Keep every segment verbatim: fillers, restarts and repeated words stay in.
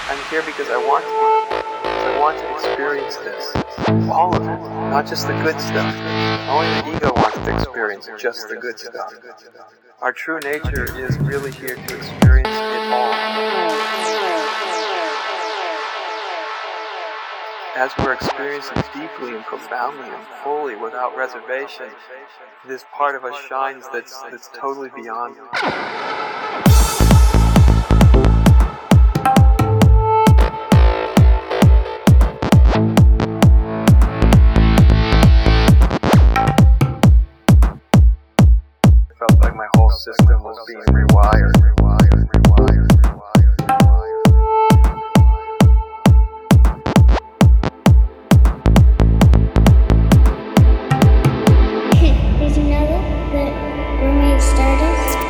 I'm here because I want to. Because I want to experience this. All of it. Not just the good stuff. Only the ego wants to experience just the good stuff. Our true nature is really here to experience it all. As we're experiencing deeply and profoundly and fully without reservation, this part of us shines that's, that's totally beyond it. Felt like my whole system was being rewired, rewired, rewired, rewired, rewired. Did you know that, that roommate Stardust?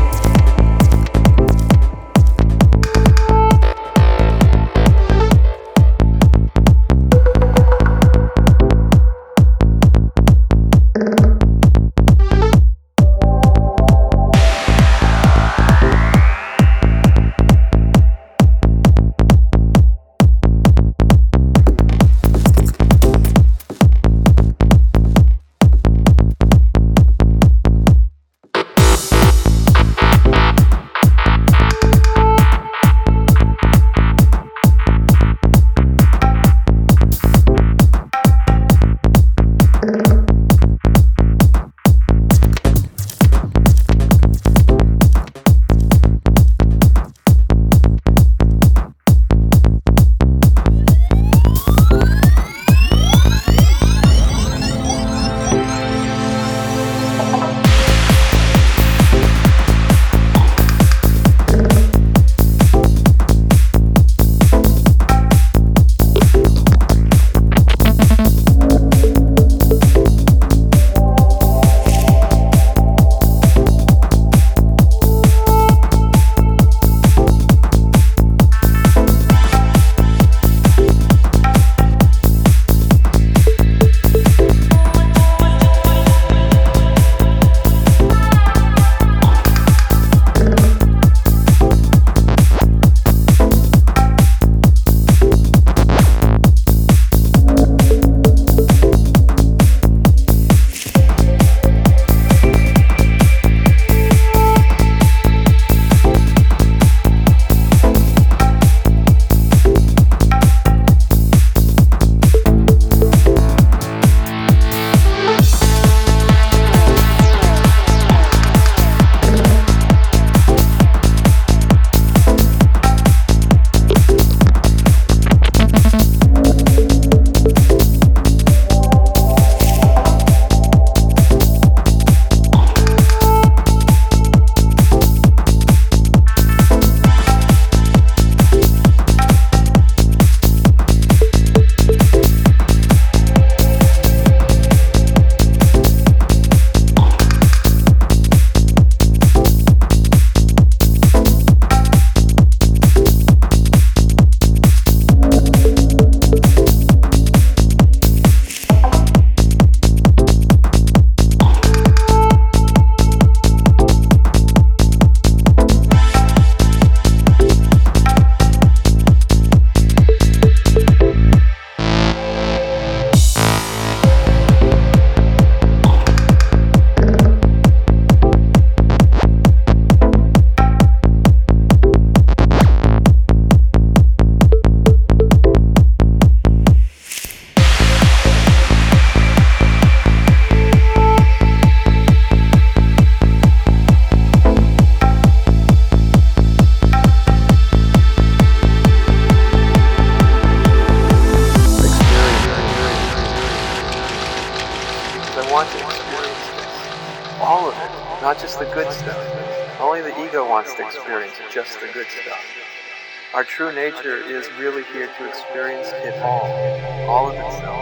All of it, not just the good stuff. Only the ego wants to experience just the good stuff. Our true nature is really here to experience it all, all of itself.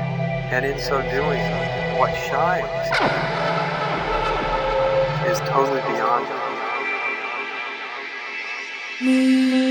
And in so doing, what shines is totally beyond it.